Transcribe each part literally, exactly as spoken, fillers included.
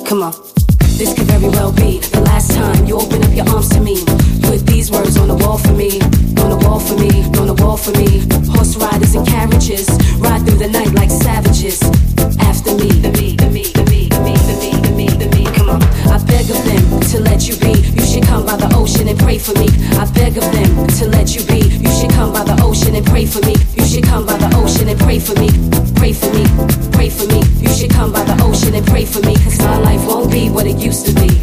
Come on. This could very well be the last time you open up your arms to me. Put these words on the wall for me, on the wall for me, on the wall for me. Horse riders and carriages ride through the night like savages. After me, the me, the me, the me, the me, the me, the me, the me. Come on. I beg of them to let you be. You should come by the ocean and pray for me. I beg of them to let you be. You should come by the ocean and pray for me. You should come by the ocean and pray for me. Pray for me, pray for me. You should come by the ocean and pray for me. Cause my life won't be what it used to be.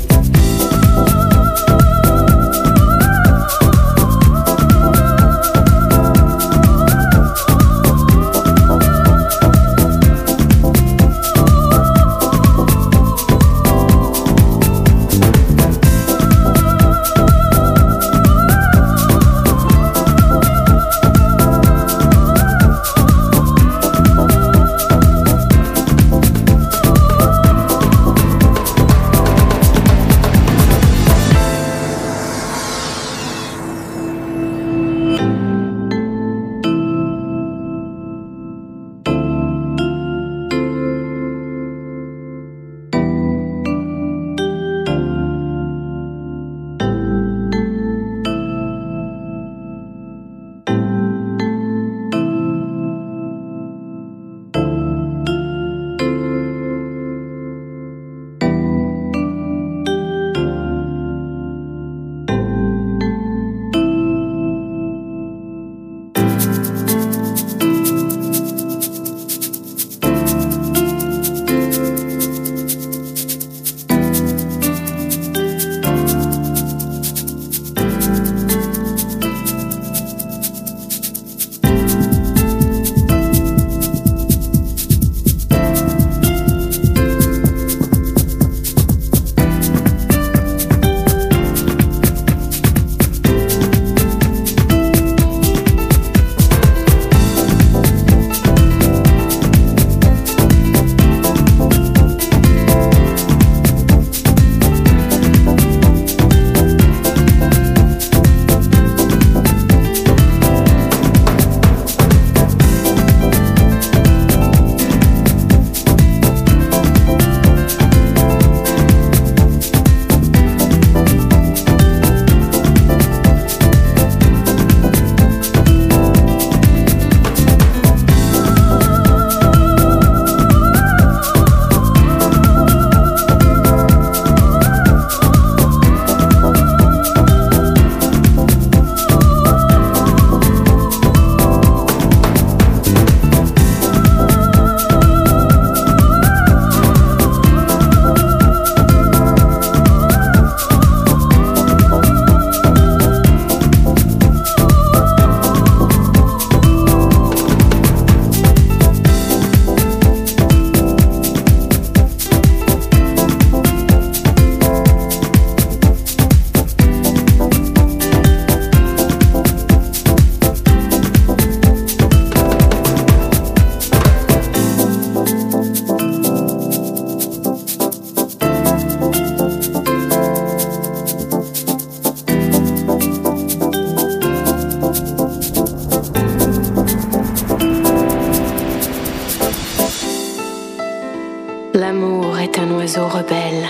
L'amour est un oiseau rebelle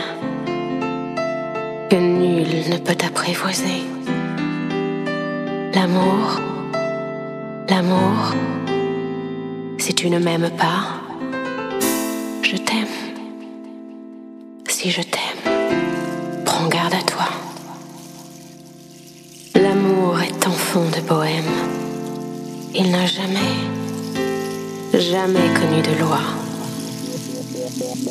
que nul ne peut apprivoiser. L'amour, l'amour, si tu ne m'aimes pas, je t'aime. Si je t'aime, prends garde à toi. L'amour est enfant de bohème. Il n'a jamais, jamais connu de loi.